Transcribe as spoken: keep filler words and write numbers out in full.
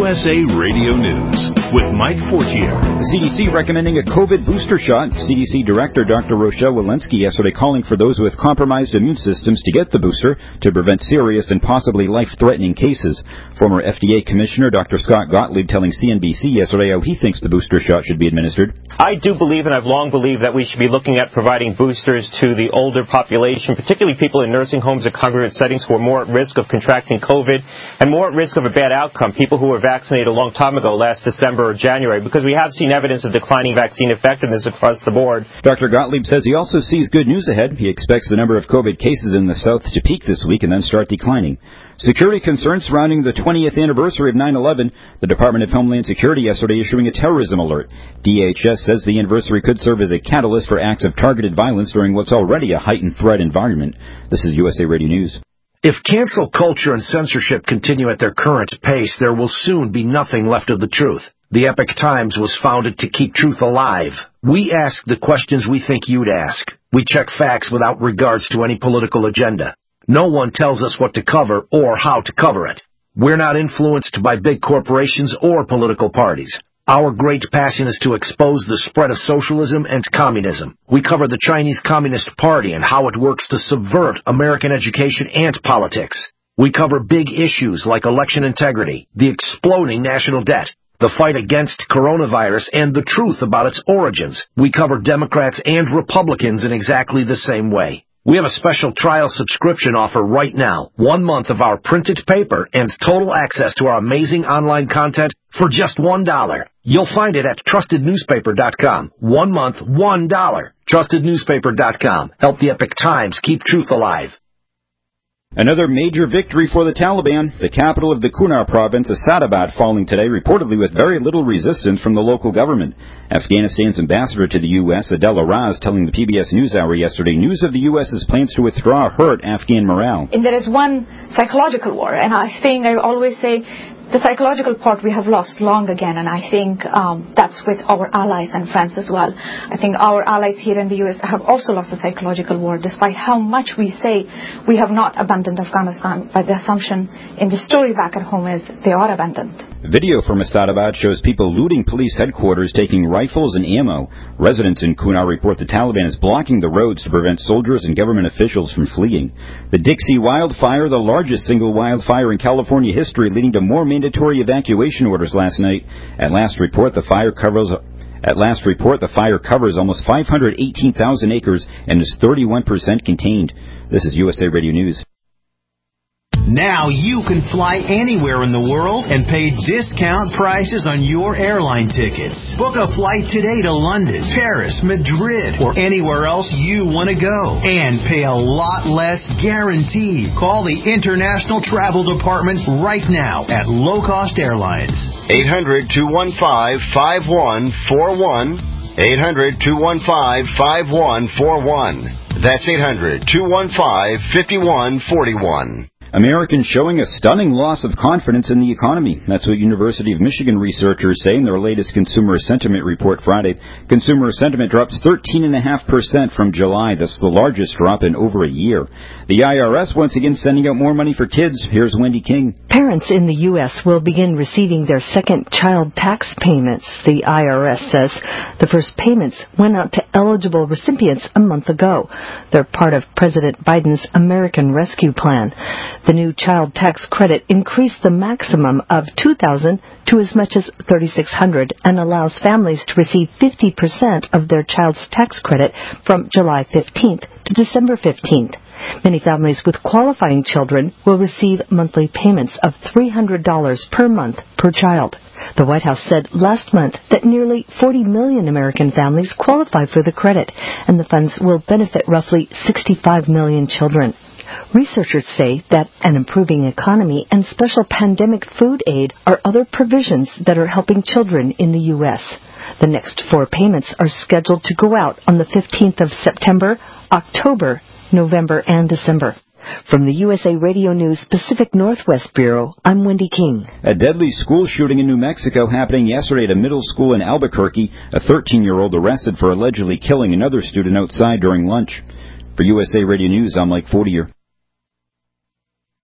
S A Radio News with Mike Fortier. The C D C recommending a COVID booster shot. C D C Director Doctor Rochelle Walensky yesterday calling for those with compromised immune systems to get the booster to prevent serious and possibly life-threatening cases. Former F D A Commissioner Doctor Scott Gottlieb telling C N B C yesterday how he thinks the booster shot should be administered. I do believe, and I've long believed, that we should be looking at providing boosters to the older population, particularly people in nursing homes and congregate settings who are more at risk of contracting COVID and more at risk of a bad outcome, people who were vaccinated a long time ago, last December or January, because we have seen evidence of declining vaccine effectiveness across the board. Doctor Gottlieb says he also sees good news ahead. He expects the number of COVID cases in the South to peak this week and then start declining. Security concerns surrounding the twentieth anniversary of nine eleven. The Department of Homeland Security yesterday issuing a terrorism alert. D H S says the anniversary could serve as a catalyst for acts of targeted violence during what's already a heightened threat environment. This is U S A Radio News. If cancel culture and censorship continue at their current pace, there will soon be nothing left of the truth. The Epoch Times was founded to keep truth alive. We ask the questions we think you'd ask. We check facts without regards to any political agenda. No one tells us what to cover or how to cover it. We're not influenced by big corporations or political parties. Our great passion is to expose the spread of socialism and communism. We cover the Chinese Communist Party and how it works to subvert American education and politics. We cover big issues like election integrity, the exploding national debt, the fight against coronavirus, and the truth about its origins. We cover Democrats and Republicans in exactly the same way. We have a special trial subscription offer right now. One month of our printed paper and total access to our amazing online content for just one dollar. You'll find it at trusted newspaper dot com. One month, one dollar. trusted newspaper dot com. Help the Epoch Times keep truth alive. Another major victory for the Taliban. The capital of the Kunar province, Asadabad, falling today, reportedly with very little resistance from the local government. Afghanistan's ambassador to the U S, Adela Raz, telling the P B S NewsHour yesterday, news of the US's plans to withdraw hurt Afghan morale. And there is one psychological war, and I think I always say the psychological part we have lost long again, and I think um, that's with our allies and friends as well. I think our allies here in the U S have also lost the psychological war, despite how much we say we have not abandoned Afghanistan, but the assumption in the story back at home is they are abandoned. Video from Asadabad shows people looting police headquarters, taking rifles and ammo. Residents in Kunar report the Taliban is blocking the roads to prevent soldiers and government officials from fleeing. The Dixie wildfire, the largest single wildfire in California history, leading to more mandatory evacuation orders last night. At last report, the fire covers At last report, the fire covers almost five hundred eighteen thousand acres and is thirty-one percent contained. This is U S A Radio News. Now you can fly anywhere in the world and pay discount prices on your airline tickets. Book a flight today to London, Paris, Madrid, or anywhere else you want to go. And pay a lot less guaranteed. Call the International Travel Department right now at Low Cost Airlines. eight hundred, two one five, five one four one. eight hundred, two one five, five one four one. That's eight hundred, two one five, five one four one. Americans showing a stunning loss of confidence in the economy. That's what University of Michigan researchers say in their latest Consumer Sentiment Report Friday. Consumer sentiment drops thirteen point five percent from July. That's the largest drop in over a year. The I R S once again sending out more money for kids. Here's Wendy King. Parents in the U S will begin receiving their second child tax payments. The I R S says the first payments went out to eligible recipients a month ago. They're part of President Biden's American Rescue Plan. The new child tax credit increased the maximum of two thousand dollars to as much as three thousand six hundred dollars and allows families to receive fifty percent of their child's tax credit from July fifteenth to December fifteenth. Many families with qualifying children will receive monthly payments of three hundred dollars per month per child. The White House said last month that nearly forty million American families qualify for the credit, and the funds will benefit roughly sixty-five million children. Researchers say that an improving economy and special pandemic food aid are other provisions that are helping children in the U S. The next four payments are scheduled to go out on the fifteenth of September, October, November, and December. From the U S A Radio News Pacific Northwest Bureau, I'm Wendy King. A deadly school shooting in New Mexico happening yesterday at a middle school in Albuquerque. A thirteen-year-old arrested for allegedly killing another student outside during lunch. For U S A Radio News, I'm Mike Fortier.